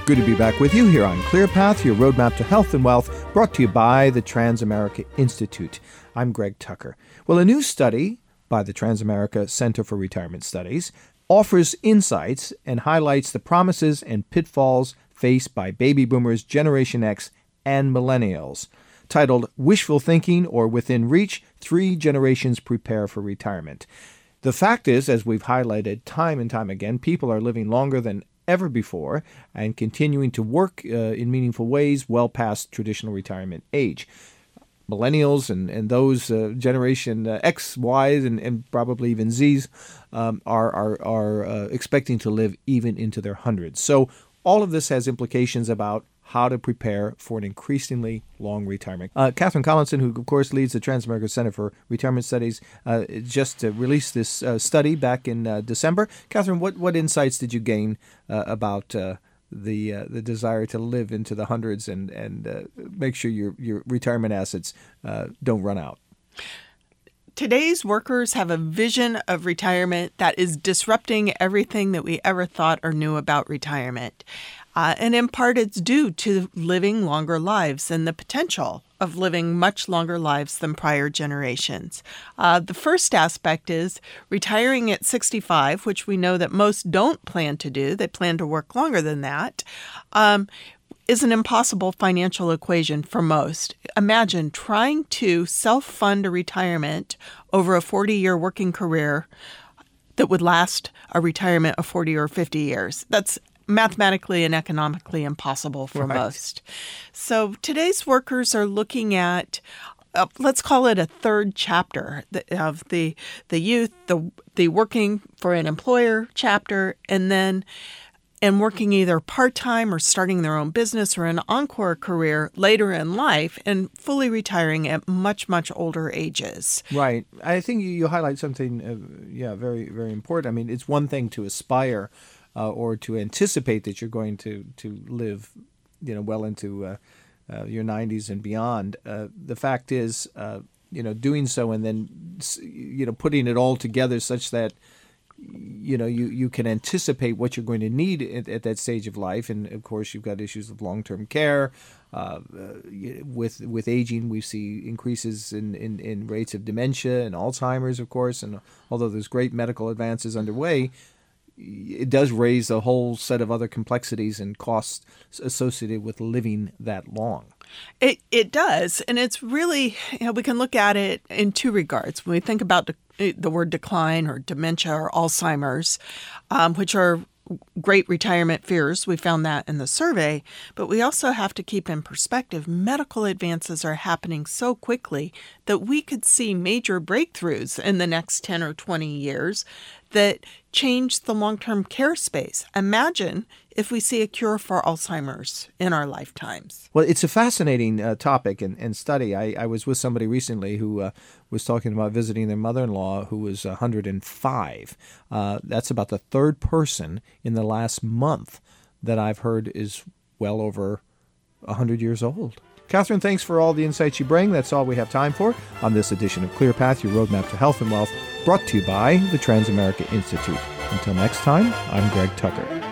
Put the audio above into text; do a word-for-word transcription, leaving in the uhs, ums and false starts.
Good to be back with you here on Clear Path, your roadmap to health and wealth, brought to you by the Transamerica Institute. I'm Greg Tucker. Well, a new study by the Transamerica Center for Retirement Studies offers insights and highlights the promises and pitfalls faced by baby boomers, Generation X, and millennials. Titled Wishful Thinking or Within Reach, Three Generations Prepare for Retirement. The fact is, as we've highlighted time and time again, people are living longer than ever before and continuing to work uh, in meaningful ways well past traditional retirement age. Millennials and, and those uh, Generation uh, X, Ys, and, and probably even Zs um, are, are, are uh, expecting to live even into their hundreds. So all of this has implications about how to prepare for an increasingly long retirement. Uh, Catherine Collinson, who of course leads the Transamerica Center for Retirement Studies, uh, just uh, released this uh, study back in uh, December. Catherine, what, what insights did you gain uh, about uh, the uh, the desire to live into the hundreds and and uh, make sure your your retirement assets uh, don't run out? Today's workers have a vision of retirement that is disrupting everything that we ever thought or knew about retirement. Uh, and in part, it's due to living longer lives and the potential of living much longer lives than prior generations. Uh, the first aspect is retiring at sixty-five, which we know that most don't plan to do. They plan to work longer than that. Um, is an impossible financial equation for most. Imagine trying to self-fund a retirement over a forty-year working career that would last a retirement of forty or fifty years. That's mathematically and economically impossible for right. most. So today's workers are looking at, uh, let's call it a third chapter of the the youth, the the working for an employer chapter, and then and working either part-time or starting their own business or an encore career later in life and fully retiring at much, much older ages. Right. I think you, you highlight something, uh, yeah, very, very important. I mean, it's one thing to aspire uh, or to anticipate that you're going to, to live, you know, well into uh, uh, your nineties and beyond. Uh, the fact is, uh, you know, doing so and then, you know, putting it all together such that you know, you, you can anticipate what you're going to need at, at that stage of life. And, of course, you've got issues of long-term care. Uh, uh, with with aging, we see increases in, in, in rates of dementia and Alzheimer's, of course. And although there's great medical advances underway, it does raise a whole set of other complexities and costs associated with living that long. It it does. And it's really, you know, we can look at it in two regards. When we think about de- the word decline or dementia or Alzheimer's, um, which are great retirement fears. We found that in the survey. But we also have to keep in perspective, medical advances are happening so quickly that we could see major breakthroughs in the next ten or twenty years that change the long-term care space. Imagine if we see a cure for Alzheimer's in our lifetimes. Well, it's a fascinating uh, topic and, and study. I, I was with somebody recently who uh, was talking about visiting their mother-in-law who was one hundred five. Uh, that's about the third person in the last month that I've heard is well over one hundred years old. Catherine, thanks for all the insights you bring. That's all we have time for on this edition of Clear Path, your roadmap to health and wealth, brought to you by the Transamerica Institute. Until next time, I'm Greg Tucker.